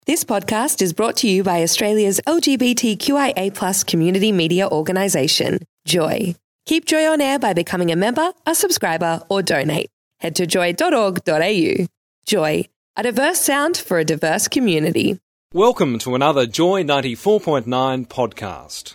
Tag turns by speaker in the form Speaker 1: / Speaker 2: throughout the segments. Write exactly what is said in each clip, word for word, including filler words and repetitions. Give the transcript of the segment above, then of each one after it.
Speaker 1: This podcast is brought to you by Australia's L G B T Q I A plus community media organisation, Joy. Keep Joy on air by becoming a member, a subscriber or donate. Head to joy dot org dot a u. Joy, a diverse sound for a diverse community.
Speaker 2: Welcome to another Joy ninety-four point nine podcast.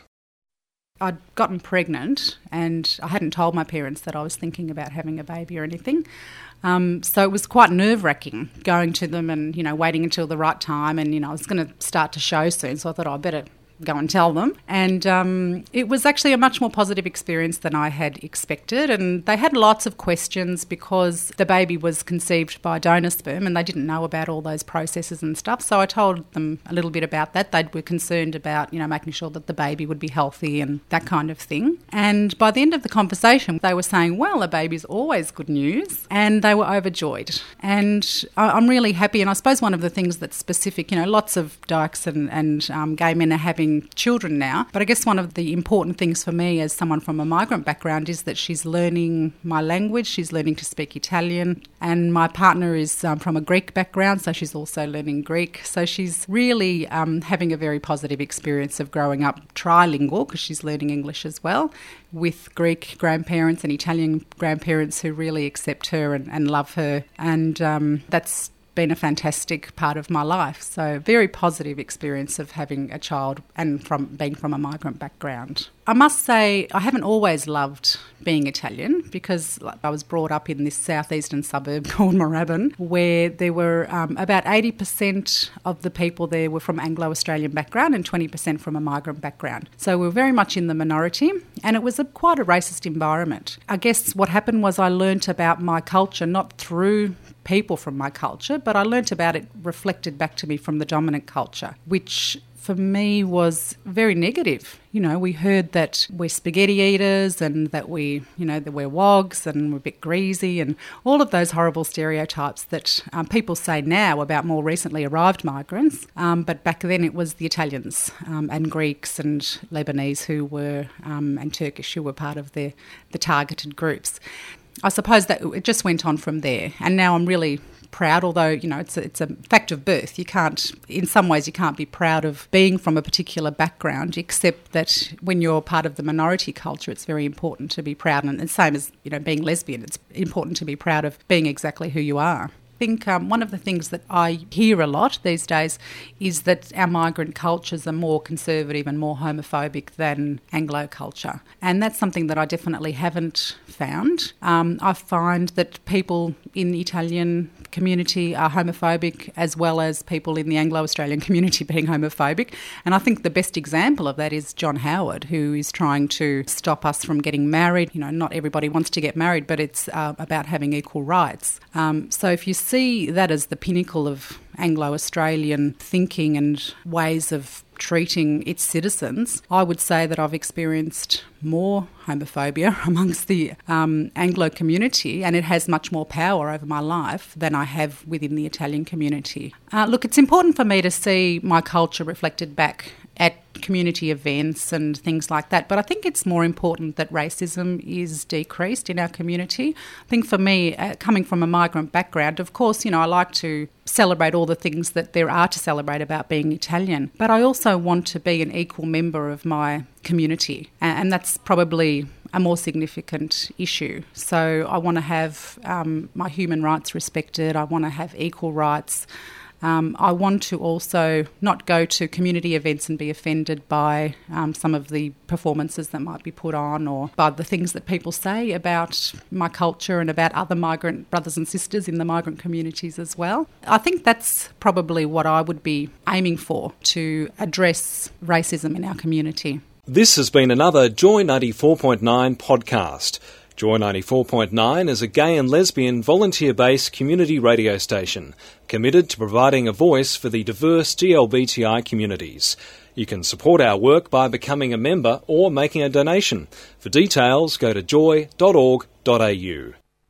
Speaker 3: I'd gotten pregnant and I hadn't told my parents that I was thinking about having a baby or anything. Um, so it was quite nerve-wracking going to them and, you know, waiting until the right time. And, you know, I was going to start to show soon, so I thought, oh, I better go and tell them. And um, it was actually a much more positive experience than I had expected. And they had lots of questions because the baby was conceived by donor sperm and they didn't know about all those processes and stuff. So I told them a little bit about that. They were concerned about, you know, making sure that the baby would be healthy and that kind of thing. And by the end of the conversation, they were saying, well, a baby's always good news. And they were overjoyed. And I'm really happy. And I suppose one of the things that's specific, you know, lots of dykes and, and um, gay men are having children now. But I guess one of the important things for me as someone from a migrant background is that she's learning my language, she's learning to speak Italian, and my partner is um, from a Greek background, so she's also learning Greek. So she's really um, having a very positive experience of growing up trilingual because she's learning English as well, with Greek grandparents and Italian grandparents who really accept her and, and love her. And um, that's been a fantastic part of my life. So very positive experience of having a child and from being from a migrant background. I must say I haven't always loved being Italian because I was brought up in this southeastern suburb called Moorabbin where there were um, about eighty percent of the people there were from Anglo-Australian background and twenty percent from a migrant background. So we were very much in the minority and it was a, quite a racist environment. I guess what happened was I learnt about my culture not through people from my culture, but I learnt about it reflected back to me from the dominant culture, which for me was very negative. You know, we heard that we're spaghetti eaters and that we, you know, that we're wogs and we're a bit greasy and all of those horrible stereotypes that um, people say now about more recently arrived migrants. Um, but back then it was the Italians um, and Greeks and Lebanese who were, um, and Turkish who were part of the, the targeted groups. I suppose that it just went on from there. And now I'm really proud, although, you know, it's a, it's a fact of birth. You can't, in some ways, you can't be proud of being from a particular background, except that when you're part of the minority culture, it's very important to be proud. And the same as, you know, being lesbian, it's important to be proud of being exactly who you are. I think um, one of the things that I hear a lot these days is that our migrant cultures are more conservative and more homophobic than Anglo culture. And that's something that I definitely haven't found. Um, I find that people in the Italian community are homophobic as well as people in the Anglo-Australian community being homophobic. And I think the best example of that is John Howard, who is trying to stop us from getting married. You know, not everybody wants to get married, but it's uh, about having equal rights. Um, so if you see that as the pinnacle of Anglo-Australian thinking and ways of treating its citizens, I would say that I've experienced more homophobia amongst the um, Anglo community, and it has much more power over my life than I have within the Italian community. Uh, look, it's important for me to see my culture reflected back at community events and things like that. But I think it's more important that racism is decreased in our community. I think for me, uh, coming from a migrant background, of course, you know, I like to celebrate all the things that there are to celebrate about being Italian. But I also want to be an equal member of my community. And that's probably a more significant issue. So I want to have um, my human rights respected. I want to have equal rights. Um, I want to also not go to community events and be offended by um, some of the performances that might be put on or by the things that people say about my culture and about other migrant brothers and sisters in the migrant communities as well. I think that's probably what I would be aiming for, to address racism in our community.
Speaker 2: This has been another Joy ninety-four point nine podcast. Joy ninety-four point nine is a gay and lesbian volunteer-based community radio station committed to providing a voice for the diverse G L B T I communities. You can support our work by becoming a member or making a donation. For details, go to joy dot org dot a u.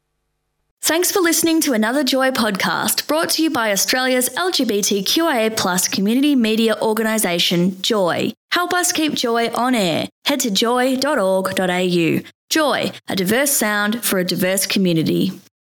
Speaker 4: Thanks for listening to another Joy podcast brought to you by Australia's L G B T Q I A plus community media organisation, Joy. Help us keep Joy on air. Head to joy dot org dot a u. Joy, a diverse sound for a diverse community.